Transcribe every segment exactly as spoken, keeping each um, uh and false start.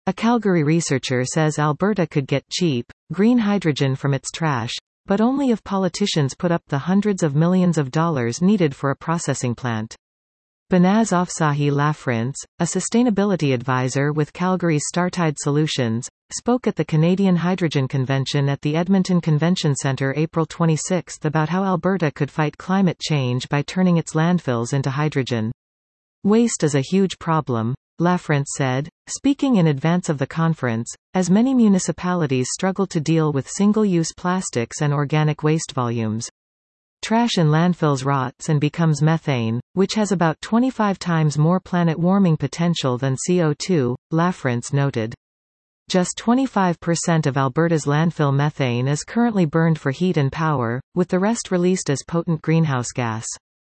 A Calgary researcher says Alberta could get cheap, green hydrogen from its trash, but only if politicians put up the hundreds of millions of dollars needed for a processing plant. Banaz Afsahi Lafrance, a sustainability advisor with Calgary's Startide Solutions, spoke at the Canadian Hydrogen Convention at the Edmonton Convention Centre April twenty-sixth about how Alberta could fight climate change by turning its landfills into hydrogen. Waste is a huge problem, Lafrance said, speaking in advance of the conference, as many municipalities struggle to deal with single-use plastics and organic waste volumes. Trash in landfills rots and becomes methane, which has about twenty-five times more planet-warming potential than C O two, Lafrance noted. Just twenty-five percent of Alberta's landfill methane is currently burned for heat and power, with the rest released as potent greenhouse gas.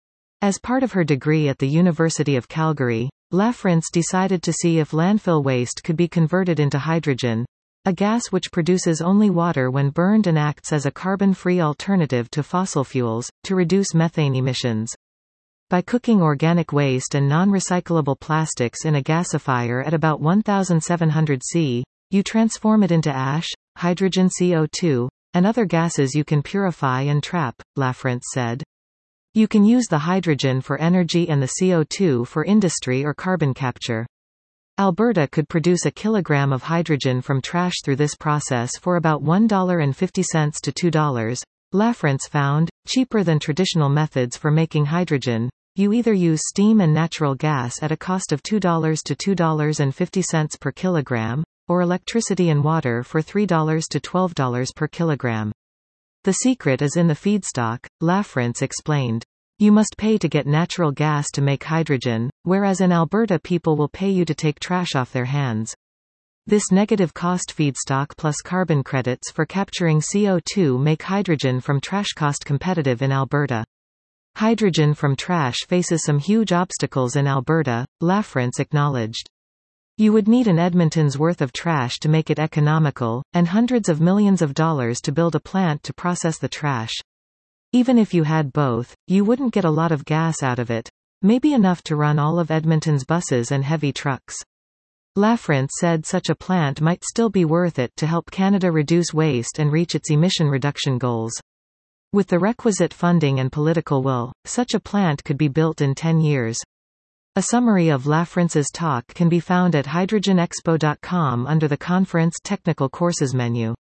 As part of her degree at the University of Calgary, Lafrance decided to see if landfill waste could be converted into hydrogen, a gas which produces only water when burned and acts as a carbon-free alternative to fossil fuels, to reduce methane emissions. By cooking organic waste and non-recyclable plastics in a gasifier at about one thousand seven hundred Celsius, you transform it into ash, hydrogen C O two, and other gases you can purify and trap, Lafrance said. You can use the hydrogen for energy and the C O two for industry or carbon capture. Alberta could produce a kilogram of hydrogen from trash through this process for about one dollar and fifty cents to two dollars. Lafrance found, cheaper than traditional methods for making hydrogen. You either use steam and natural gas at a cost of two dollars to two dollars and fifty cents per kilogram, or electricity and water for three dollars to twelve dollars per kilogram. The secret is in the feedstock, Lafrance explained. You must pay to get natural gas to make hydrogen, whereas in Alberta people will pay you to take trash off their hands. This negative cost feedstock plus carbon credits for capturing C O two make hydrogen from trash cost competitive in Alberta. Hydrogen from trash faces some huge obstacles in Alberta, Lafrance acknowledged. You would need an Edmonton's worth of trash to make it economical, and hundreds of millions of dollars to build a plant to process the trash. Even if you had both, you wouldn't get a lot of gas out of it, maybe enough to run all of Edmonton's buses and heavy trucks. Lafrance said such a plant might still be worth it to help Canada reduce waste and reach its emission reduction goals. With the requisite funding and political will, such a plant could be built in ten years. A summary of Lafrance's talk can be found at hydrogen expo dot com under the conference Technical Courses menu.